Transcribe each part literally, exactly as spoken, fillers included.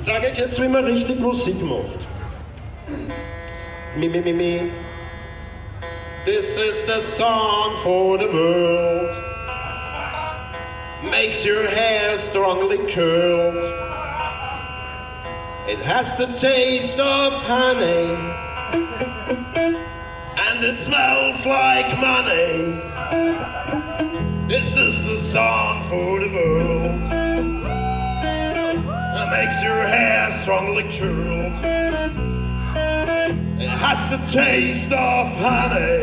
Sag ich jetzt, wie man richtig Musik macht. Me, me, me, me. This is the song for the world. Makes your hair strongly curled. It has the taste of honey. And it smells like money. This is the song for the world. That makes your hair strongly curled. It has the taste of honey.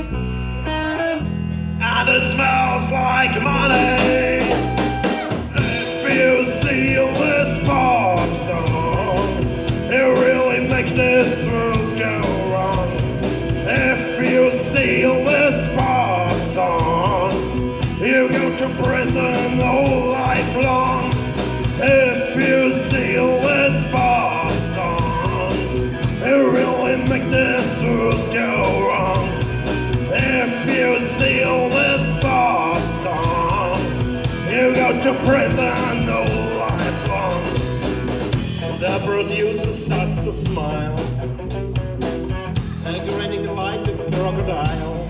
And it smells like money. If you steal this pop song, it really makes this world go wrong. If you steal this pop song, you go to prison all life long. If you steal this pop song, it really make this world go wrong. If you steal this pop song, you go to prison all life long. The producer starts to smile, and grinning like a crocodile.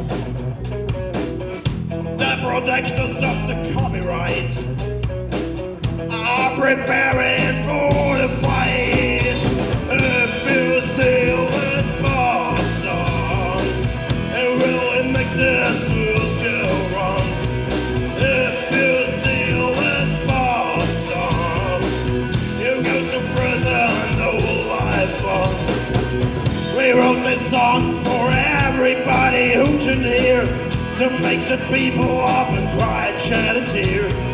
The protectors of the copyright are preparing for the fight. If you steal this pop song, it really make this world go wrong. If you steal this pop song, you go to prison all life long. We wrote this song for everybody who can hear, to make the people up and cry and shed a tear.